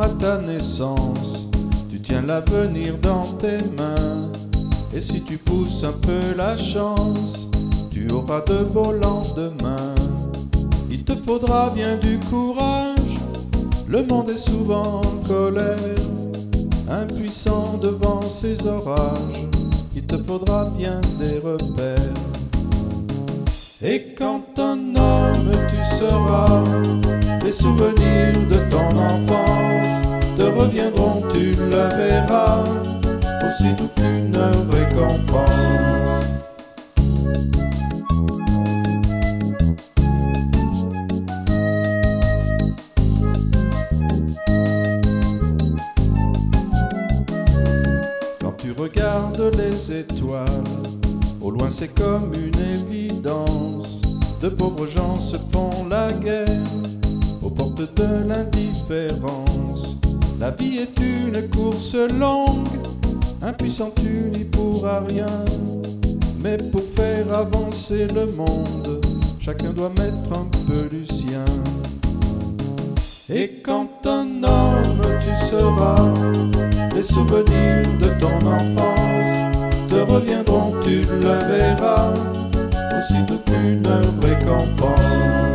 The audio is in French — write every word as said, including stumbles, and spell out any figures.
à ta naissance, tu tiens l'avenir dans tes mains. Et si tu pousses un peu la chance, tu auras de beaux lendemains. Il te faudra bien du courage, le monde est souvent en colère, impuissant devant ces orages, il te faudra bien des repères. Et quand un homme tu seras, les souvenirs de ton enfance te reviendront, tu le verras, aussi doux qu'une récompense. Quand tu regardes les étoiles, au loin c'est comme une évidence, de pauvres gens se font la guerre aux portes de l'indifférence. La vie est une course longue, impuissant tu n'y pourras rien, mais pour faire avancer le monde, chacun doit mettre un peu du sien. Et quand un homme tu seras, les souvenirs de ton enfance te reviendront, tu le verras, aussi doux qu'une récompense.